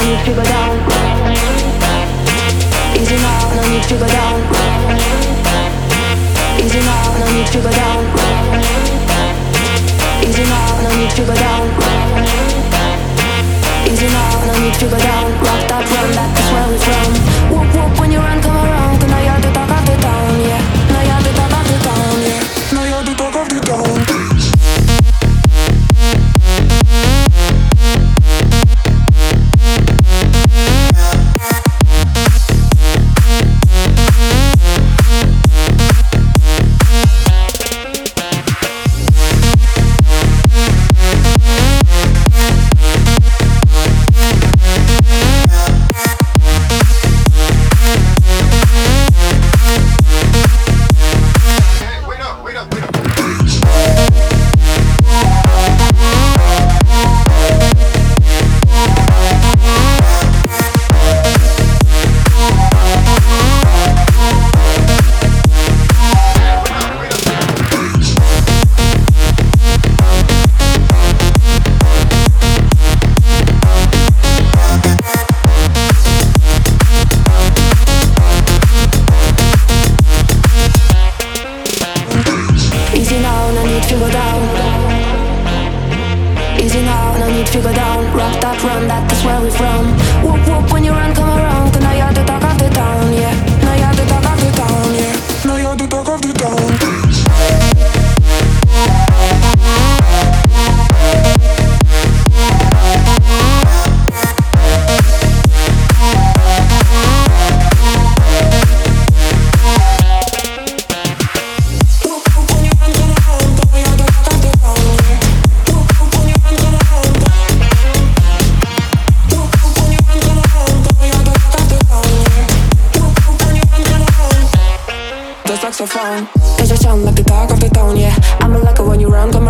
need to go down. Easy now, no need to go down. Easy now, no need to go down. Easy now, no need to go down. Easy now, no need to go down. Rock that, run that, that's where we're from. Whoop whoop when you run, come around. Cause now you're the talk of the town, yeah. Now you're the talk of the town, yeah. Now you're the talk of the town. Saxophone, cause you sound like the talk of the town, yeah. I'ma like it when you run,